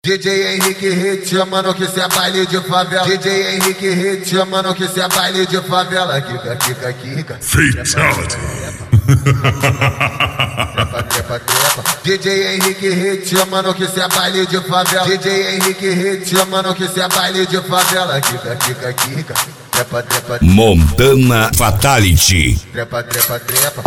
DJ Henrique Hit, chamando que cê é baile de favela. DJ Henrique Hit, chamando que cê é baile de favela. Kika, kika, kika. Fatality. Trepa, trepa, trepa. DJ Henrique Hit, chamando que cê é baile de favela. DJ Henrique Hit, chamando que cê é baile de favela. Kika, kika, kika. Trepa, trepa, trepa. Montana Fatality. Trepa, trepa, trepa.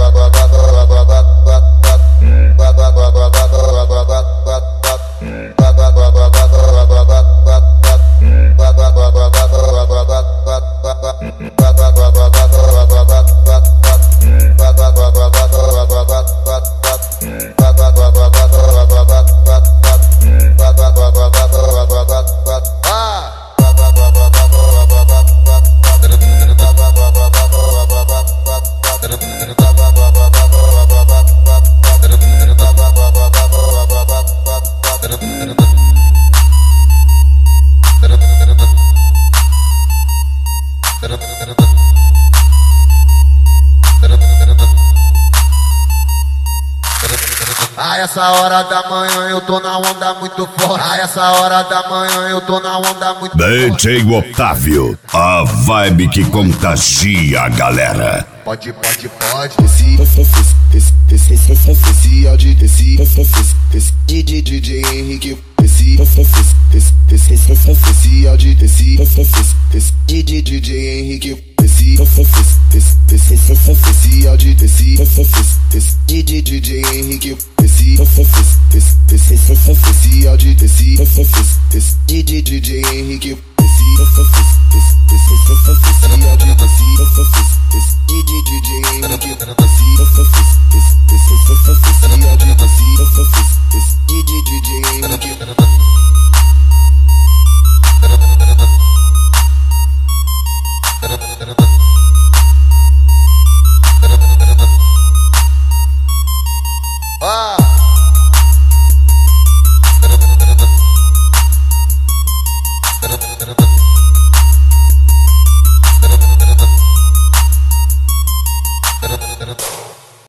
A essa hora da manhã eu tô na onda muito forte. A essa hora da manhã eu tô na onda muito forte. DJ Otávio, a vibe que contagia a galera. Pode, pode, pode. Desci áudio, desci DJ Henrique, desci áudio, desci DJ Henrique, desci áudio, desci DJ Henrique, desci áudio.